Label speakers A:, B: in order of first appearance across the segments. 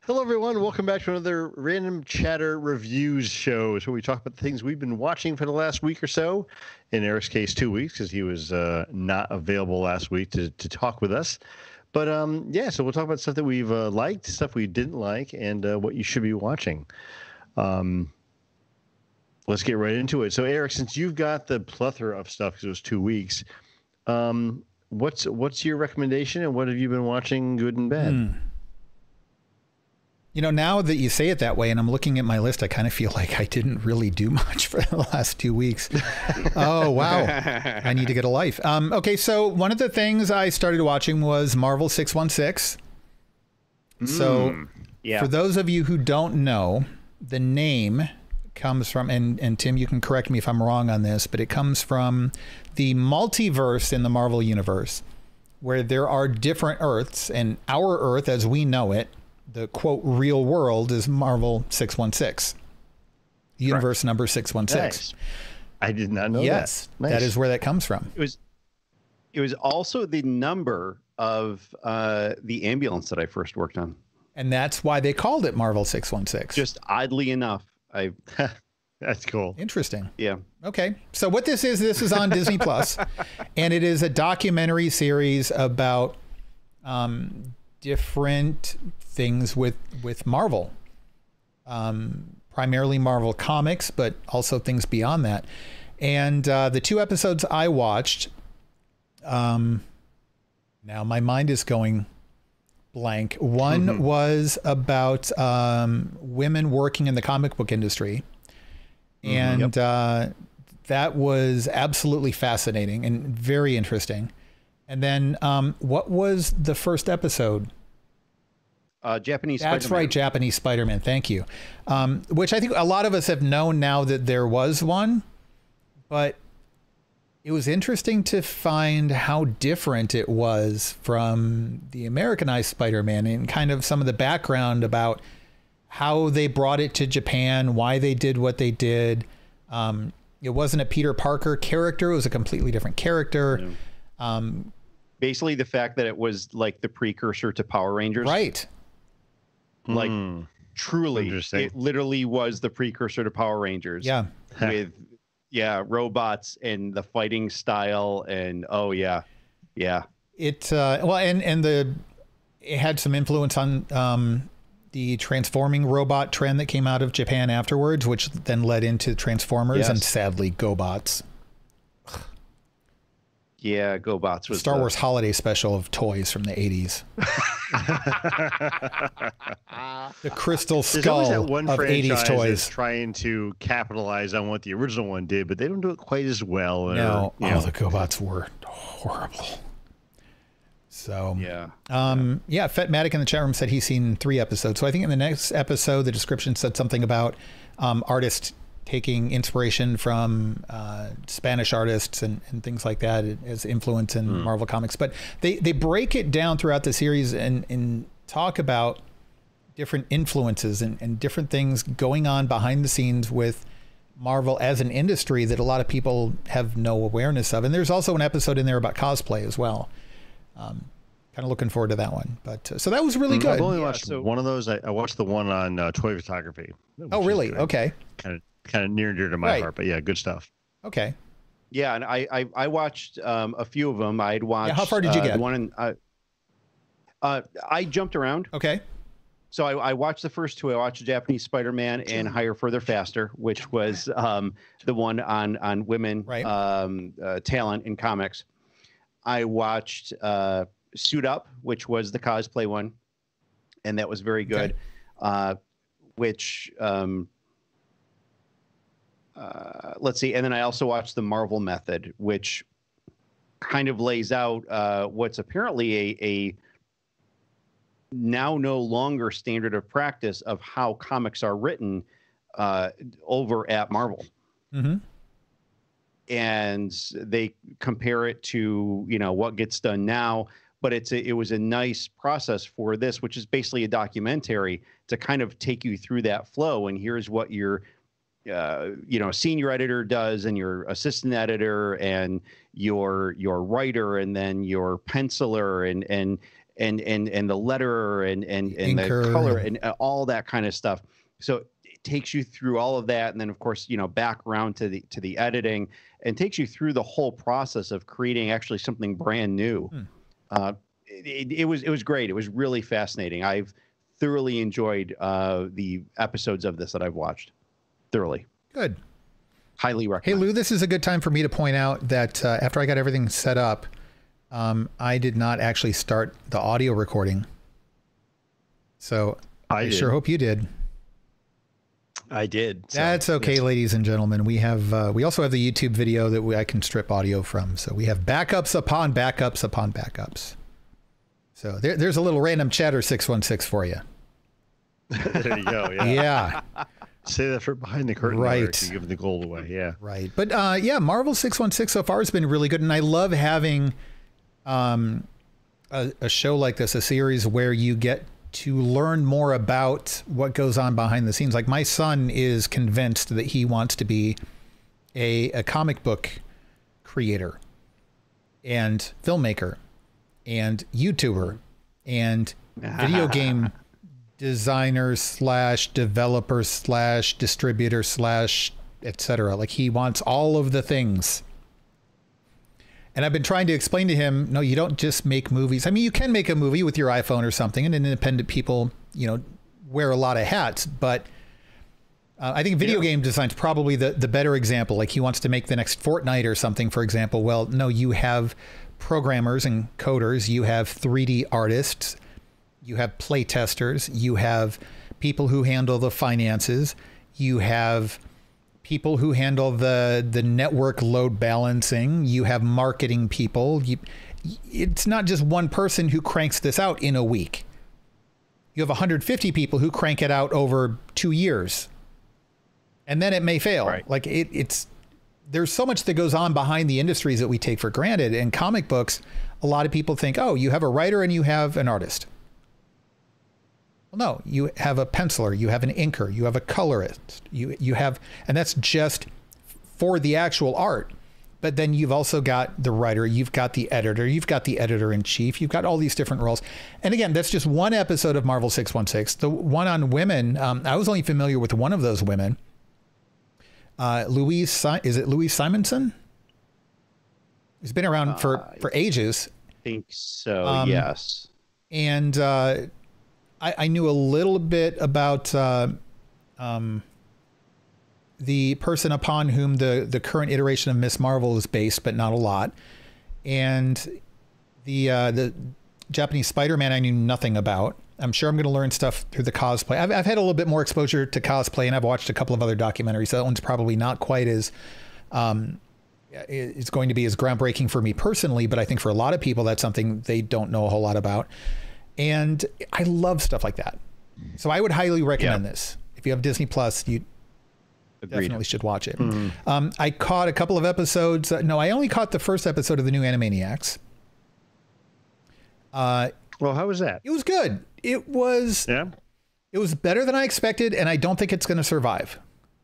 A: Hello, everyone. Welcome back to another Random Chatter Reviews show. So we talk about the things we've been watching for the last week or so. In Eric's case, 2 weeks, because he was not available last week to talk with us. But yeah, so we'll talk about stuff that we've liked, stuff we didn't like, and what you should be watching. Let's get right into it. So, Eric, since you've got the plethora of stuff, because it was 2 weeks, what's your recommendation, and what have you been watching, good and bad?
B: You know, now that you say it that way and I'm looking at my list, I kind of feel like I didn't really do much for the last 2 weeks. Oh, wow. I need to get a life. Okay, so one of the things I started watching was Marvel 616. So for those of you who don't know, the name comes from, and Tim, you can correct me if I'm wrong on this, but it comes from the multiverse in the Marvel universe, where there are different Earths, and our Earth as we know it, the quote real world, is Marvel 616, universe number 616.
A: Nice. I did not know that.
B: Yes,
A: Nice.
B: that is where that comes from.
C: It was also the number of the ambulance that I first worked on.
B: And that's why they called it Marvel 616.
C: Just oddly enough,
A: That's cool.
B: Interesting.
C: Yeah.
B: Okay. So what this is on Disney Plus, and it is a documentary series about different things with Marvel, primarily Marvel Comics, but also things beyond that. And the 2 episodes I watched, now my mind is going blank. One was about women working in the comic book industry. And that was absolutely fascinating and very interesting. And then what was the first episode?
C: Japanese
B: That's
C: Spider-Man.
B: right, Japanese Spider-Man. Thank you. Which I think a lot of us have known now that there was one, but it was interesting to find how different it was from the Americanized Spider-Man and kind of some of the background about how they brought it to Japan, why they did what they did. It wasn't a Peter Parker character. It was a completely different character.
C: Yeah. Basically, the fact that it was like the precursor to Power Rangers.
B: Right.
C: Like, truly, it literally was the precursor to Power Rangers.
B: Yeah.
C: With, robots and the fighting style. And, It,
B: well, and it had some influence on the transforming robot trend that came out of Japan afterwards, which then led into Transformers and sadly GoBots.
C: Yeah, GoBots was
B: Star Wars holiday special of toys from the 80s. The crystal skull
A: that one
B: of 80s toys.
A: That's trying to capitalize on what the original one did, but they don't do it quite as well.
B: No, the GoBots were horrible. So, Fetmatic in the chat room said he's seen 3 episodes. So I think in the next episode, the description said something about artists taking inspiration from Spanish artists and things like that as influence in Marvel Comics. But they break it down throughout the series and talk about different influences and different things going on behind the scenes with Marvel as an industry that a lot of people have no awareness of. And there's also an episode in there about cosplay as well. Kind of looking forward to that one. But so that was really good.
A: I've only watched one of those. I watched the one on toy photography.
B: Oh, really? Okay.
A: Kind of near and dear to my heart, but yeah, good stuff.
B: Okay.
C: Yeah, and I watched a few of them. I'd watched.
B: Yeah, how far did you get?
C: The one I jumped around.
B: Okay.
C: So I watched the first 2. I watched Japanese Spider-Man and Higher, Further, Faster, which was the one on women talent in comics. I watched Suit Up, which was the cosplay one, and that was very good. Okay. Let's see. And then I also watched The Marvel Method, which kind of lays out what's apparently a now no longer standard of practice of how comics are written over at Marvel.
B: Mm-hmm.
C: And they compare it to, what gets done now. But it was a nice process for this, which is basically a documentary to kind of take you through that flow. And here's what your senior editor does, and your assistant editor, and your writer, and then your penciler, and the letterer and the color and all that kind of stuff. So it takes you through all of that, and then of course, you know, background to the editing, and takes you through the whole process of creating actually something brand new. It was great. It was really fascinating. I've thoroughly enjoyed the episodes of this that I've watched. Thoroughly.
B: Good.
C: Highly recommend.
B: Hey Lou, this is a good time for me to point out that after I got everything set up, I did not actually start the audio recording. So I sure hope you did.
A: I did.
B: So, that's okay, yes. Ladies and gentlemen. We have we also have the YouTube video that I can strip audio from. So we have backups upon backups upon backups. So there's a little random chatter 616 for you.
A: There you go. Yeah.
B: Yeah.
A: Say that for behind the curtain.
B: Right.
A: To give the gold away. Yeah.
B: Right. But yeah, Marvel 616 so far has been really good. And I love having a show like this, a series where you get to learn more about what goes on behind the scenes. Like my son is convinced that he wants to be a comic book creator and filmmaker and YouTuber and video game designer / developer / distributor / etc. Like he wants all of the things. And I've been trying to explain to him, no, you don't just make movies. I mean, you can make a movie with your iPhone or something, and independent people, you know, wear a lot of hats. But I think video game design is probably the better example. Like he wants to make the next Fortnite or something, for example. Well, no, you have programmers and coders, you have 3D artists, you have play testers, you have people who handle the finances, you have people who handle the network load balancing, you have marketing people. It's not just one person who cranks this out in a week. You have 150 people who crank it out over 2 years. And then it may fail. Right. Like there's so much that goes on behind the industries that we take for granted. In comic books, a lot of people think, oh, you have a writer and you have an artist. Well, no, you have a penciler, you have an inker, you have a colorist, you have, and that's just for the actual art. But then you've also got the writer, you've got the editor, you've got the editor in chief, you've got all these different roles. And again, that's just one episode of Marvel 616. The one on women, I was only familiar with one of those women. Is it Louise Simonson? He's been around for ages.
C: I think so, yes.
B: And I knew a little bit about the person upon whom the current iteration of Ms. Marvel is based, but not a lot. And the Japanese Spider-Man I knew nothing about. I'm sure I'm going to learn stuff through the cosplay. I've had a little bit more exposure to cosplay, and I've watched a couple of other documentaries. So that one's probably not quite as it's going to be as groundbreaking for me personally, but I think for a lot of people, that's something they don't know a whole lot about. And I love stuff like that. So I would highly recommend this. If you have Disney Plus, you definitely should watch it. Mm-hmm. I caught a couple of episodes. No, I only caught the first episode of the new Animaniacs.
A: Well, how was that?
B: It was good. It was better than I expected, and I don't think it's going to survive.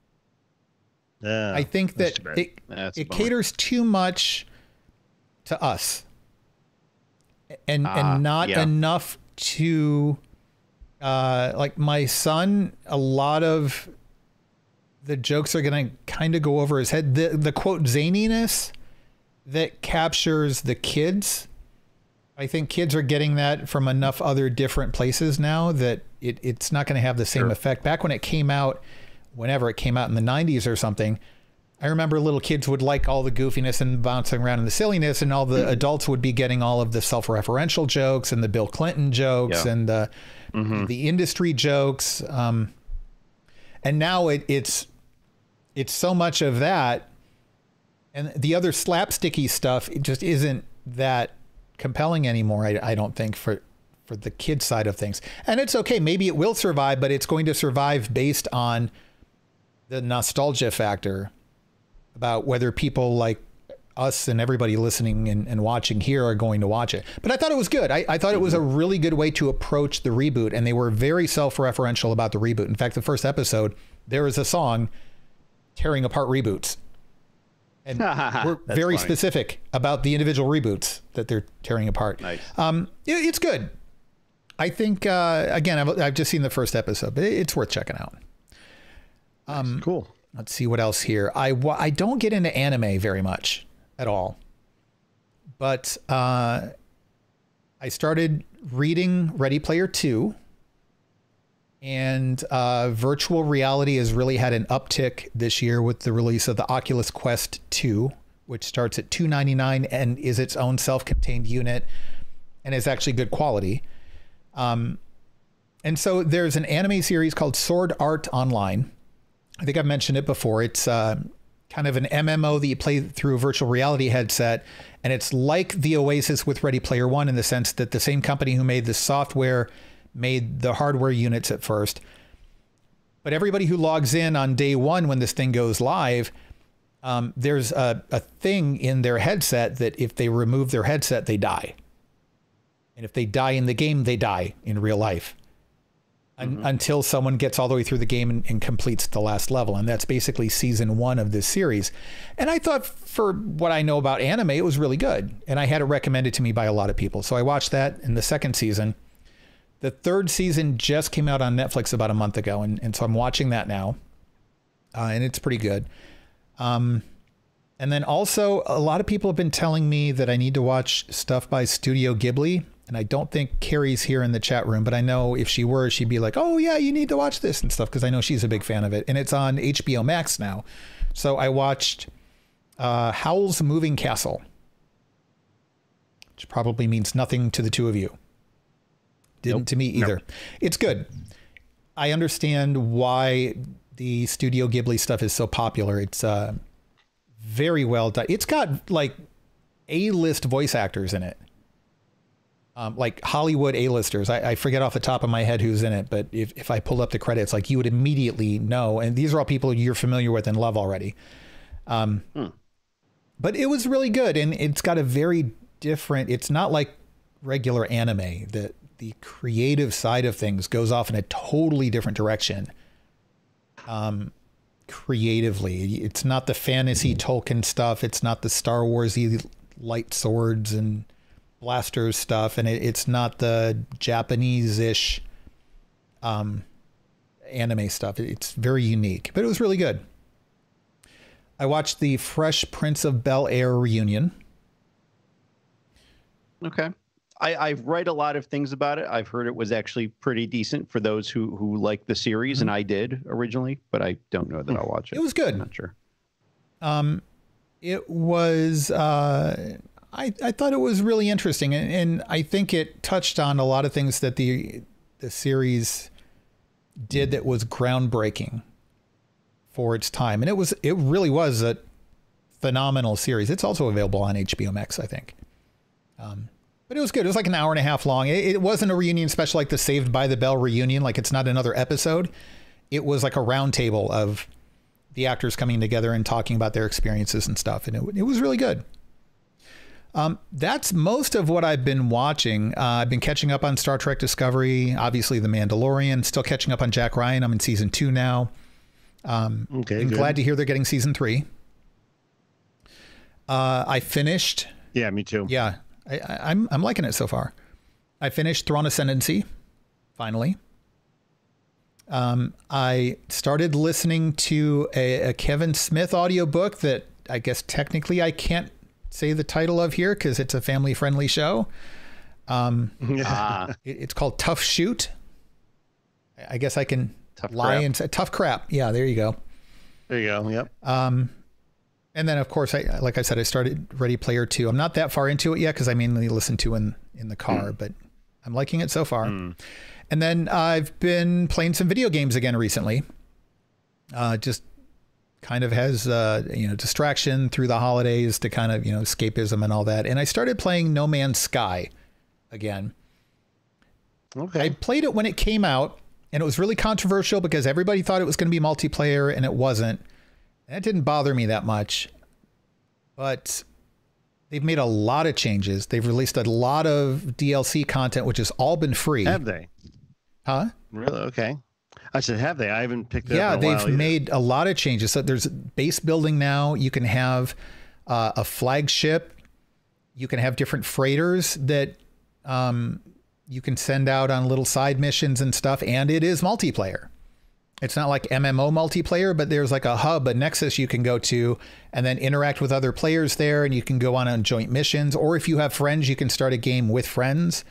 B: I think that it caters too much to us. And not enough to like my son. A lot of the jokes are going to kind of go over his head. The quote zaniness that captures the kids. I think kids are getting that from enough other different places now that it's not going to have the same effect. Back when it came out, whenever it came out in the 90s or something, I remember little kids would like all the goofiness and bouncing around in the silliness, and all the adults would be getting all of the self-referential jokes and the Bill Clinton jokes and the industry jokes. And now it's so much of that, and the other slapsticky stuff, it just isn't that compelling anymore. I don't think for the kid side of things. And it's okay. Maybe it will survive, but it's going to survive based on the nostalgia factor about whether people like us and everybody listening and watching here are going to watch it. But I thought it was good. I thought it was a really good way to approach the reboot, and they were very self-referential about the reboot. In fact, the first episode, there is a song tearing apart reboots. And we're very specific about the individual reboots that they're tearing apart.
C: Nice.
B: It's good. I think, again, I've just seen the first episode, but it's worth checking out.
A: Cool.
B: Let's see what else here. I don't get into anime very much at all, but I started reading Ready Player 2, and virtual reality has really had an uptick this year with the release of the Oculus Quest 2, which starts at $299 and is its own self-contained unit and is actually good quality. And so there's an anime series called Sword Art Online. I think I've mentioned it before. It's kind of an MMO that you play through a virtual reality headset. And it's like the Oasis with Ready Player One in the sense that the same company who made the software made the hardware units at first. But everybody who logs in on day one when this thing goes live, there's a thing in their headset that if they remove their headset, they die. And if they die in the game, they die in real life. Until someone gets all the way through the game and completes the last level. And that's basically season 1 of this series. And I thought, for what I know about anime, it was really good. And I had it recommended to me by a lot of people. So I watched that in the second season. The third season just came out on Netflix about a month ago. And so I'm watching that now. And it's pretty good. And then also, a lot of people have been telling me that I need to watch stuff by Studio Ghibli. And I don't think Carrie's here in the chat room, but I know if she were, she'd be like, oh yeah, you need to watch this and stuff, because I know she's a big fan of it. And it's on HBO Max now. So I watched Howl's Moving Castle, which probably means nothing to the two of you. Didn't to me either. Nope. It's good. I understand why the Studio Ghibli stuff is so popular. It's very well done. It's got like A-list voice actors in it. Like Hollywood A-listers. I forget off the top of my head who's in it, but if I pulled up the credits, like you would immediately know. And these are all people you're familiar with and love already. But it was really good. And it's got a very different, it's not like regular anime. The creative side of things goes off in a totally different direction. Creatively, it's not the fantasy Tolkien stuff. It's not the Star Warsy light swords and blasters stuff, and it's not the Japanese-ish anime stuff. It's very unique, but it was really good. I watched the Fresh Prince of Bel-Air reunion.
C: Okay. I've read a lot of things about it. I've heard it was actually pretty decent for those who like the series, and I did originally, but I don't know that I'll watch it.
B: It was good.
C: I'm not sure.
B: It was... I thought it was really interesting, and I think it touched on a lot of things that the series did that was groundbreaking for its time. And it really was a phenomenal series. It's also available on HBO Max, I think. But it was good. It was like an hour and a half long. It wasn't a reunion special like the Saved by the Bell reunion. Like it's not another episode. It was like a round table of the actors coming together and talking about their experiences and stuff. And it was really good. That's most of what I've been watching. I've been catching up on Star Trek Discovery, obviously The Mandalorian, still catching up on Jack Ryan. I'm in season 2 now. I'm glad to hear they're getting season 3. I finished.
A: Yeah, me too.
B: Yeah, I'm liking it so far. I finished Thrawn Ascendancy, finally. I started listening to a Kevin Smith audiobook that I guess technically I can't say the title of here because it's a family-friendly show. It's called Tough Shoot. I guess I can and say Tough Crap. Yeah, there you go.
A: There you go. Yep.
B: And then, of course, like I said, I started Ready Player 2. I'm not that far into it yet because I mainly listen to in the car, but I'm liking it so far. And then I've been playing some video games again recently. Just kind of has, distraction through the holidays to kind of, escapism and all that. And I started playing No Man's Sky again.
A: Okay.
B: I played it when it came out, and it was really controversial because everybody thought it was going to be multiplayer, and it wasn't. And that didn't bother me that much. But they've made a lot of changes. They've released a lot of DLC content, which has all been free.
A: Have they?
B: Huh?
A: Really? Okay. I said, have they? I haven't picked it up.
B: Yeah, they've made a lot of changes. So there's base building now. You can have a flagship. You can have different freighters that you can send out on little side missions and stuff, and it is multiplayer. It's not like MMO multiplayer, but there's like a hub, a nexus you can go to and then interact with other players there, and you can go on joint missions. Or if you have friends, you can start a game with friends.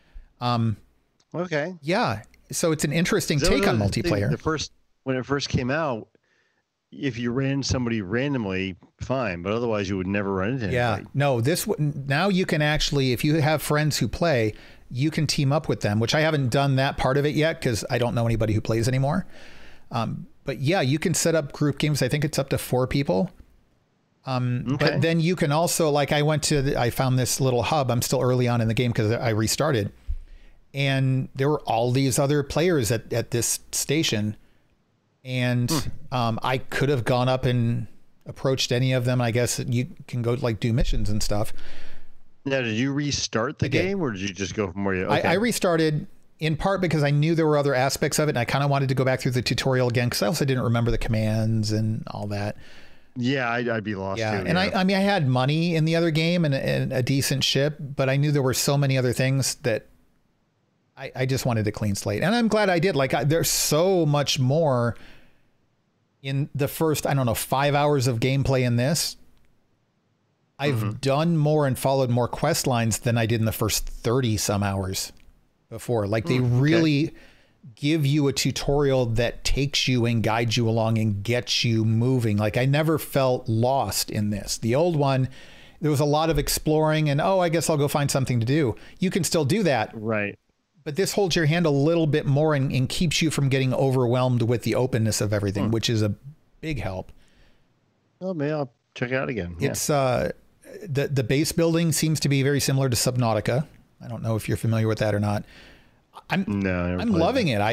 A: Okay.
B: Yeah. So it's an interesting take on multiplayer.
A: When it first came out, if you ran somebody randomly, fine, but otherwise you would never run into anybody.
B: Yeah. No, now you can actually, if you have friends who play, you can team up with them, which I haven't done that part of it yet because I don't know anybody who plays anymore. But yeah, you can set up group games. I think it's up to 4 people. Okay. But then you can also, like I found this little hub. I'm still early on in the game because I restarted. And there were all these other players at this station. And I could have gone up and approached any of them. I guess you can go like do missions and stuff.
A: Now, did you restart the game or did you just go from where you... Okay.
B: I restarted in part because I knew there were other aspects of it. And I kind of wanted to go back through the tutorial again because I also didn't remember the commands and all that.
A: Yeah, I'd be lost too.
B: And I mean, I had money in the other game and a decent ship, but I knew there were so many other things that I just wanted a clean slate. And I'm glad I did. Like, there's so much more in the first, 5 hours of gameplay in this. I've done more and followed more quest lines than I did in the first 30 some hours before. Like, they really give you a tutorial that takes you and guides you along and gets you moving. Like, I never felt lost in this. The old one, there was a lot of exploring and, I guess I'll go find something to do. You can still do that.
A: Right.
B: But this holds your hand a little bit more and keeps you from getting overwhelmed with the openness of everything, which is a big help.
A: Well, maybe I'll check it out again.
B: It's the base building seems to be very similar to Subnautica. I don't know if you're familiar with that or not. I'm loving it.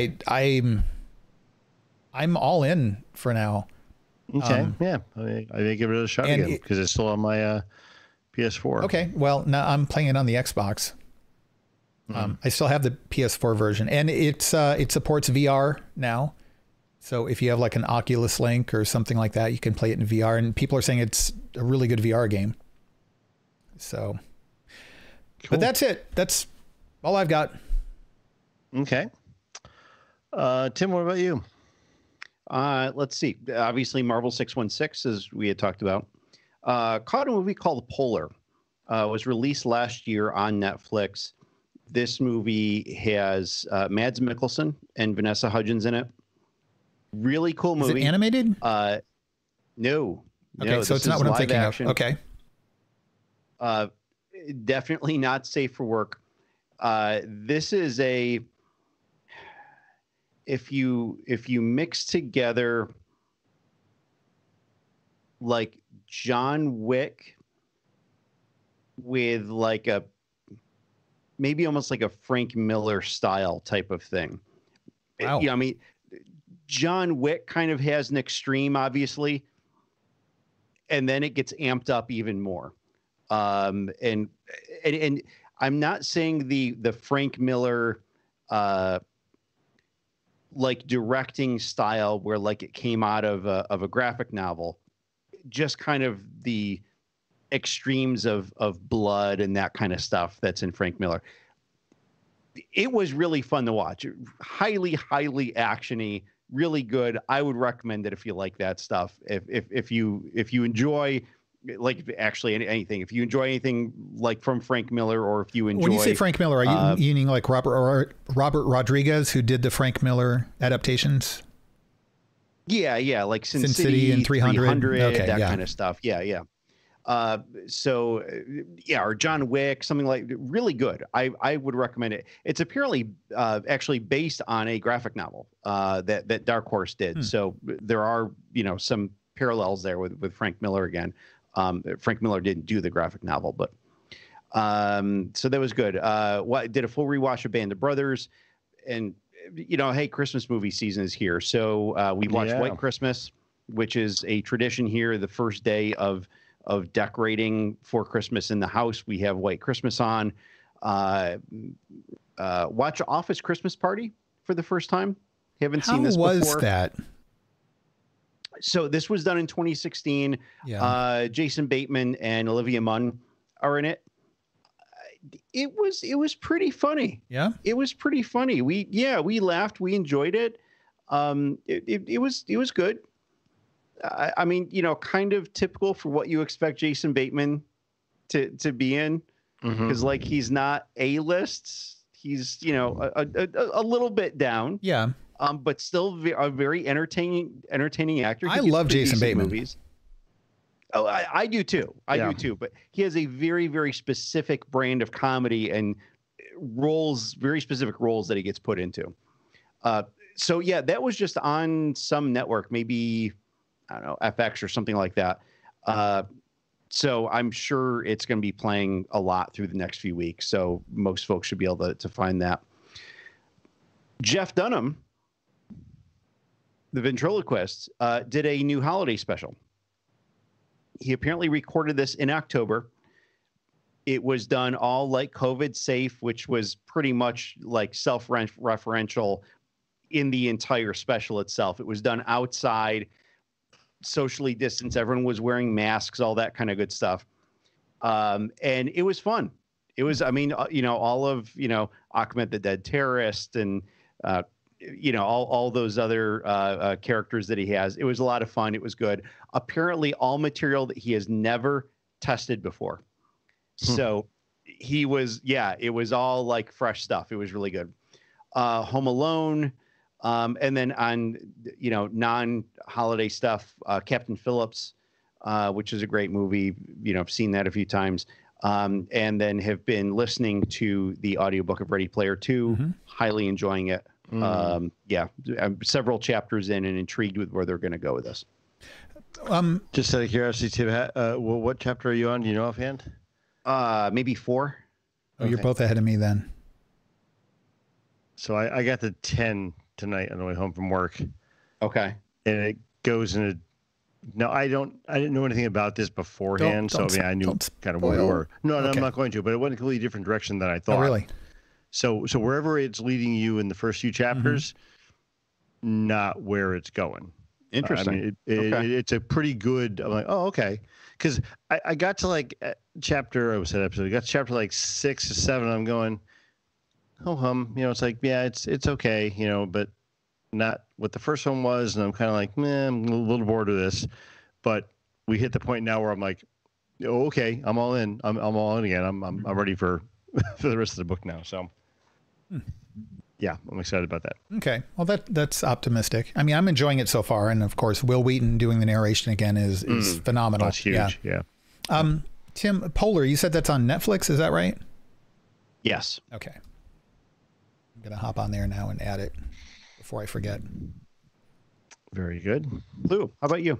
B: I'm all in for now.
A: Okay. Yeah. I may give it a shot again because it's still on my PS4.
B: Okay. Well, now I'm playing it on the Xbox. I still have the PS4 version, and it supports VR now. So if you have like an Oculus Link or something like that, you can play it in VR, and people are saying it's a really good VR game. So, cool. But that's it. That's all I've got.
A: Okay. Tim, what about you?
C: Let's see. Obviously, Marvel 616, as we had talked about. Caught a movie called Polar. Was released last year on Netflix. This movie has Mads Mikkelsen and Vanessa Hudgens in it. Really cool movie.
B: Is it animated?
C: No.
B: Okay, so it's not what I'm thinking of. Okay.
C: Definitely not safe for work. This is if you mix together like John Wick with like maybe almost like a Frank Miller style type of thing.
B: Wow.
C: I mean, John Wick kind of has an extreme, obviously, and then it gets amped up even more. And I'm not saying the Frank Miller like directing style where like it came out of a graphic novel, just kind of the extremes of blood and that kind of stuff that's in Frank Miller. It was really fun to watch. Highly actiony, really good. I would recommend it if you like that stuff. If you enjoy, like, actually anything, if you enjoy anything like from Frank Miller, or if you enjoy.
B: When you say Frank Miller, are you meaning like Robert Rodriguez, who did the Frank Miller adaptations?
C: Yeah, like Sin City
B: and 300,
C: okay, that kind of stuff. Yeah. Or John Wick, something like really good. I would recommend it. It's apparently actually based on a graphic novel that Dark Horse did. So there are, some parallels there with Frank Miller again. Frank Miller didn't do the graphic novel, but so that was good. Did a full rewatch of Band of Brothers, and hey, Christmas movie season is here. So we watched White Christmas, which is a tradition here. The first day of decorating for Christmas in the house, we have White Christmas on. Watch Office Christmas Party for the first time. Haven't seen this before. How was
B: that?
C: So this was done in 2016. Yeah. Jason Bateman and Olivia Munn are in it. It was pretty funny.
B: Yeah,
C: it was pretty funny. We laughed. We enjoyed it. It was good. I mean, kind of typical for what you expect Jason Bateman to be in, because like he's not A-list. He's a little bit down.
B: Yeah.
C: But still a very entertaining actor.
B: I love Jason Bateman
C: movies. Oh, I do too. I do too. But he has a very, very specific brand of comedy and very specific roles that he gets put into. So yeah, that was just on some network, maybe, I don't know, FX or something like that. So I'm sure it's going to be playing a lot through the next few weeks. So most folks should be able to find that. Jeff Dunham, the ventriloquist, did a new holiday special. He apparently recorded this in October. It was done all like COVID safe, which was pretty much like self-referential in the entire special itself. It was done outside, socially distanced. Everyone was wearing masks, all that kind of good stuff. And it was fun. It was, I mean, all of, Ahmed the Dead Terrorist and, all those other characters that he has. It was a lot of fun. It was good. Apparently all material that he has never tested before. So it was all like fresh stuff. It was really good. Home Alone. And then on, non-holiday stuff, Captain Phillips, which is a great movie. I've seen that a few times. And then have been listening to the audiobook of Ready Player 2, highly enjoying it. I'm several chapters in and intrigued with where they're going to go with this.
A: Just out of curiosity, Tim, what chapter are you on? Do you know offhand?
C: Maybe 4.
B: Oh, you're both ahead of me then.
A: So I got the 10 tonight on the way home from work.
C: Okay.
A: And it goes in I didn't know anything about this beforehand. I knew kind of where we were. No, okay. I'm not going to, but it went a completely different direction than I thought.
B: Oh, really?
A: So wherever it's leading you in the first few chapters, not where it's going.
C: Interesting.
A: It's a pretty good, I'm like, oh, okay. Because I got to like I got to chapter like 6 or 7. I'm going, it's like, yeah, it's okay, but not what the first one was. And I'm kind of like, I'm a little bored of this. But we hit the point now where I'm like, oh, okay, I'm all in. I'm all in again. I'm ready for the rest of the book now. So yeah, I'm excited about that.
B: Okay. Well, that's optimistic. I mean, I'm enjoying it so far. And of course, Will Wheaton doing the narration again is phenomenal.
A: That's huge. Yeah.
B: Tim, Polar, you said that's on Netflix. Is that right?
C: Yes.
B: Okay. I'm going to hop on there now and add it before I forget.
A: Very good.
C: Lou, how about you?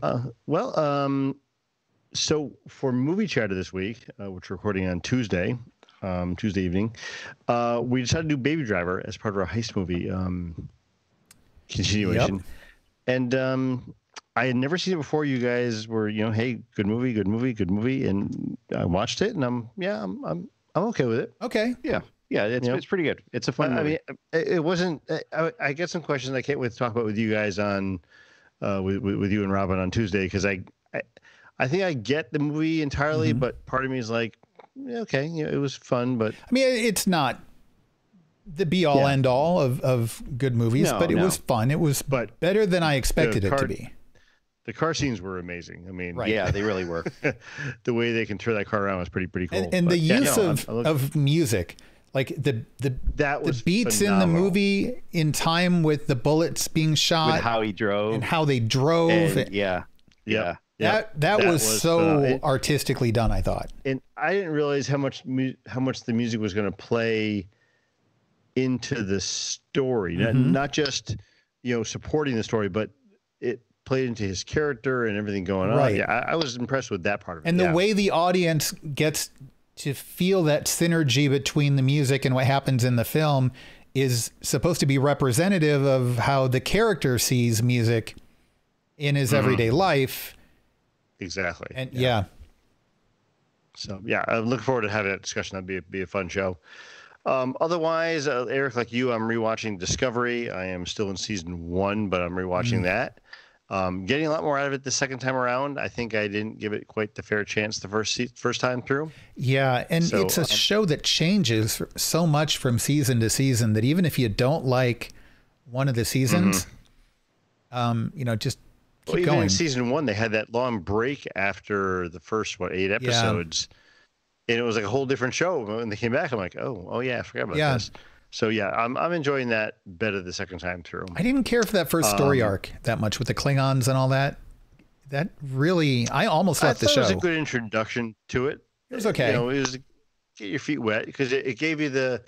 A: So for movie chatter this week, which we're recording on Tuesday evening, we decided to do Baby Driver as part of our heist movie continuation. Yep. And I had never seen it before. You guys were, hey, good movie, and I watched it, and I'm okay with it.
B: Okay.
C: Yeah. Yeah, it's pretty good. It's a fun movie.
A: I mean, it wasn't. I get some questions I can't wait to talk about with you guys on, with you and Robin on Tuesday, because I think I get the movie entirely, but part of me is like, okay, it was fun, but
B: I mean, it's not the be all end all of good movies, but it was fun. It was better than I expected it to be.
A: The car scenes were amazing. I mean,
C: yeah, they really were.
A: The way they can turn that car around was pretty cool.
B: And the use of music. Like the beats phenomenal. In the movie in time with the bullets being shot,
C: with how he drove
B: and how they drove. That was so artistically done, I thought.
A: And I didn't realize how much the music was going to play into the story, not just supporting the story, but it played into his character and everything going on. Yeah, I was impressed with that part of it.
B: And the way the audience gets to feel that synergy between the music and what happens in the film is supposed to be representative of how the character sees music in his everyday life.
A: Exactly.
B: And
A: so I'm looking forward to having that discussion. That'd be a fun show. Otherwise, Eric, like you, I'm rewatching Discovery. I am still in season 1, but I'm rewatching that. Getting a lot more out of it the second time around. I think I didn't give it quite the fair chance the first time through.
B: Yeah, and so, it's a show that changes so much from season to season that even if you don't like one of the seasons, just keep going.
A: Even in season 1, they had that long break after the first 8 episodes, and it was like a whole different show. When they came back, I'm like, oh yeah, I forgot about this. So yeah, I'm enjoying that better the second time through.
B: I didn't care for that first story arc that much with the Klingons and all that. That really, I almost left the show.
A: It was a good introduction to it.
B: It was okay.
A: It was get your feet wet because it gave you the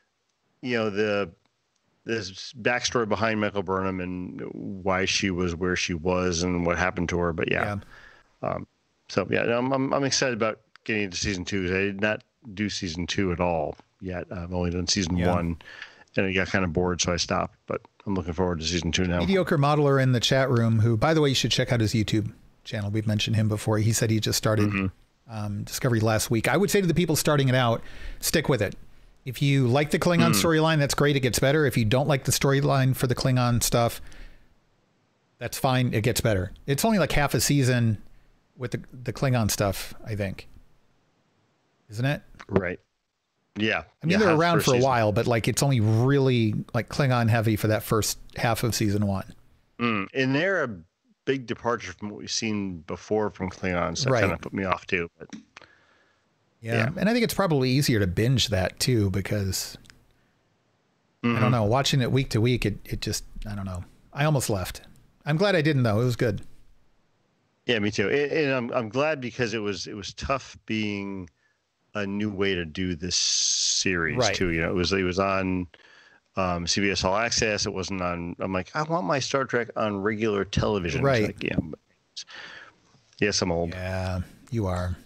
A: this backstory behind Michael Burnham and why she was where she was and what happened to her. But I'm excited about getting into season 2 because I did not do season 2 at all yet. I've only done season 1 and I got kind of bored, so I stopped, but I'm looking forward to season 2 now.
B: Mediocre Modeler in the chat room, who, by the way, you should check out his YouTube channel. We've mentioned him before. He said he just started Discovery last week. I would say to the people starting it out, stick with it. If you like the Klingon storyline, that's great. It gets better. If you don't like the storyline for the Klingon stuff, that's fine. It gets better. It's only like half a season with the Klingon stuff, I think. Isn't it?
A: Right. Yeah.
B: I mean, they're around for a while, but like it's only really like Klingon heavy for that first half of season 1.
A: And they're a big departure from what we've seen before from Klingons. So that kind of put me off too. But
B: yeah. And I think it's probably easier to binge that too, because I don't know, watching it week to week, it just, I don't know. I almost left. I'm glad I didn't though. It was good.
A: Yeah, me too. And I'm glad because it was tough being a new way to do this series too. It was on CBS All Access. It wasn't on. I'm like, I want my Star Trek on regular television.
B: Right.
A: Like, yes, I'm old.
B: Yeah, you are.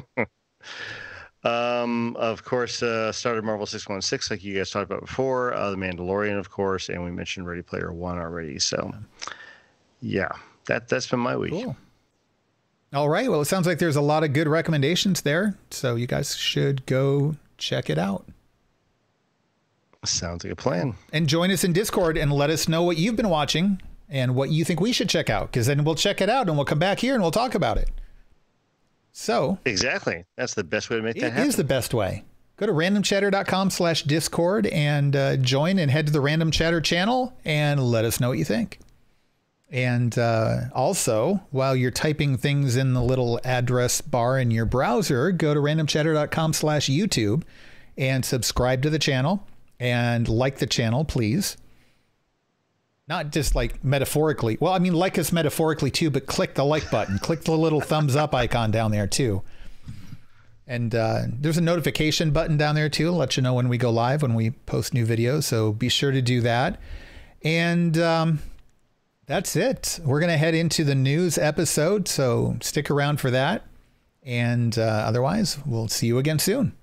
A: Of course, started Marvel 616, like you guys talked about before. The Mandalorian, of course, and we mentioned Ready Player One already. So, that's been my week.
B: Cool. All right. Well, it sounds like there's a lot of good recommendations there, so you guys should go check it out.
A: Sounds like a plan.
B: And join us in Discord and let us know what you've been watching and what you think we should check out, because then we'll check it out and we'll come back here and we'll talk about it. So
A: exactly. That's the best way to make that happen.
B: It is the best way. Go to randomchatter.com/discord and join and head to the Random Chatter channel and let us know what you think. And also, while you're typing things in the little address bar in your browser, go to randomchatter.com/YouTube and subscribe to the channel and like the channel, please. Not just like metaphorically. Well, I mean, like us metaphorically too, but click the like button. Click the little thumbs up icon down there too. And there's a notification button down there too. Let you know when we go live, when we post new videos. So be sure to do that. And that's it. We're going to head into the news episode. So stick around for that. And otherwise, we'll see you again soon.